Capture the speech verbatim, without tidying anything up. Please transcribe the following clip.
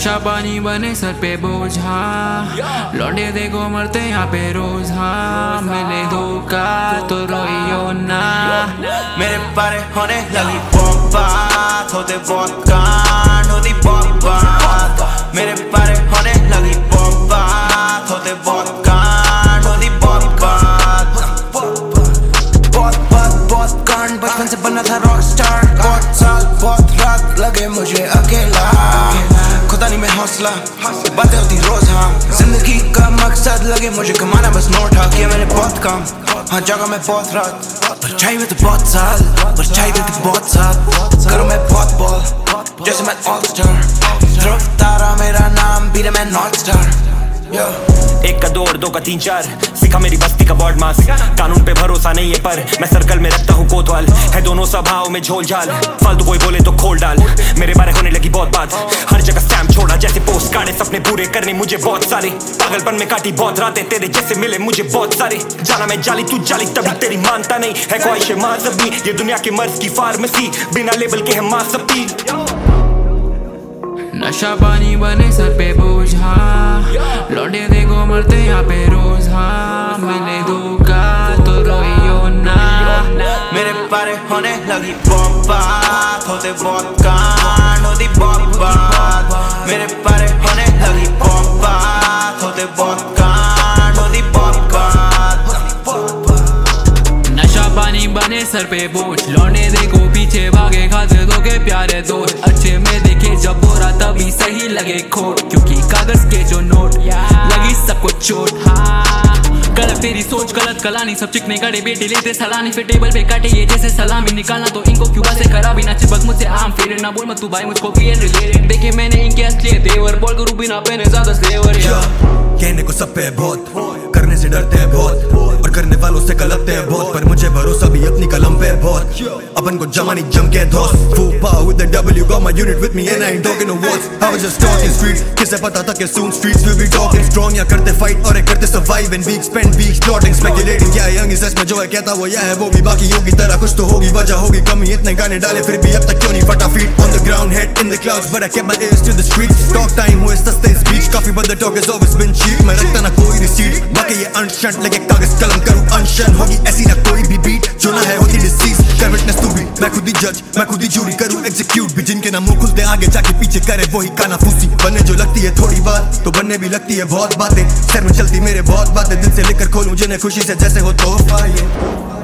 नशा पानी बने सर पे बोझा, लौंडे देखो मरते यहाँ पे रोज। हाँ मिले धोखा तो रोइयो ना। मेरे पारे होने लगी बर्बाद, होते बहुत कांड, होती बहुत बात। मेरे पारे होने लगी बर्बाद, होते बहुत कांड, होती बहुत बात। बहुत बहुत बहुत कांड, बचपन से बना था रॉक स्टार। बहुत साल बहुत रात लगे मुझे अकेला, खुदा नहीं में हौसला, बातें होती रोज। हाँ जिंदगी का मकसद लगे मुझे कमाना बस नोट। हाँ किया मैंने बहुत काम, हाँ जगह में बहुत रात, परछाई में तो बहुत साल, परछाई में तो बहुत साथ। करूँ मैं बहुत बॉल जैसे मैं ऑल स्टार, ध्रुव तारा मेरा नाम, बीरे मैं नॉर्थ स्टार। एक का दो और दो का तीन चार, सीखा मेरी बस्ती का बॉर्ड मास। कानून पे भरोसा नहीं है पर मैं सर्कल में रखता हूँ कोतवाल। है दोनों सभाओं में झोल झाल, फालतू कोई बोले तो खोल डाल। मेरे बारे होने लगी बहुत बात, हर जगह स्टैम्प छोड़ा जैसे पोस्ट कार्ड। सपने पूरे करने मुझे बहुत सारे, पागलपन में काटी बहुत रातें, तेरे जैसे मिले मुझे बहुत सारे। जाना मैं जाली तू जाली तभी तेरी मानता नहीं है ख्वाहिश माजबी। ये दुनिया के मर्ज की फार्मेसी, बिना लेबल के हम मासपी। नशा पानी बने सर पे बोझा, लौंडे देखो मरते यहाँ पे रोज। हाँ मिले धोखा तो रोइयो ना। मेरे पारे होने लगी बर्बाद, होते बहुत कांड, होती बहुत बात। मेरे पारे होने लगी बर्बाद, होते बहुत कांड, होती बहुत बात। नशा पानी बने सर पे बोझ, लौंडे देखो पीछे भागे खाते धोखे प्यारे दोस्त। अच्छे में देखे जब बोरा तभी सही लगे खोट, क्योंकि कागज के जो नोट लगी सबको चोट। हाँ गलत तेरी सोच गलत कलानी, सब चिकने गड़े बेटे लेते सलानी, फिर टेबल पे काटे ये जैसे सलामी। निकालना तो इनको क्यूबा से खराबी, ना चिपक मुझसे आम फेरे, ना बोल मत तू भाई मुझको भी रिलेटेड। देखे मैंने इनके असली तेवर, बोल करूँ बिना पहने ज्यादा स्लेवर। कहने को सब पे बहुत, करने से डरते हैं बहुत, और करने वालों से गलते हैं बहुत। पर मुझे भरोसा भी अपनी कलम पे बहुत, अपन को जमानी जम के दोस्त। Full power with the W, got my unit with me and I ain't talking no words. I was just talking streets, किसे पता था कि soon streets will be talking strong। या करते fight और करते survive and weeks spend weeks plotting speculating। क्या young is सच में जो है कहता वो यह है वो भी, बाकियों की तरह कुछ तो होगी वजह होगी कमी। इतने गाने डाले फिर भी अब तक क्यों नहीं फटा feet on the ground, head in the clouds but I kept my ears to the streets। Talk time हुए सस्ते speech, काफी but the talk has always been cheap। मैं रखता ना कोई रिसीट, बाकी ये अनशन लगे कागज कलम करूँ अनशन। होगी ऐसी ना कोई भी बीट, जो ना है होती डिसीज। कर विटनेस तू भी, मैं खुद ही जज, मैं खुद ही जूरी करूँ एग्जीक्यूट भी। जिनके ना मुंह खुलते आगे जाके पीछे करे वही काना फूसी। बनने जो लगती है थोड़ी बात तो बनने भी लगती है बहुत बातें। सर में चलती मेरे बहुत बातें, दिल से लेकर खोलूं जिन्हें खुशी से जैसे हो तोहफा ये।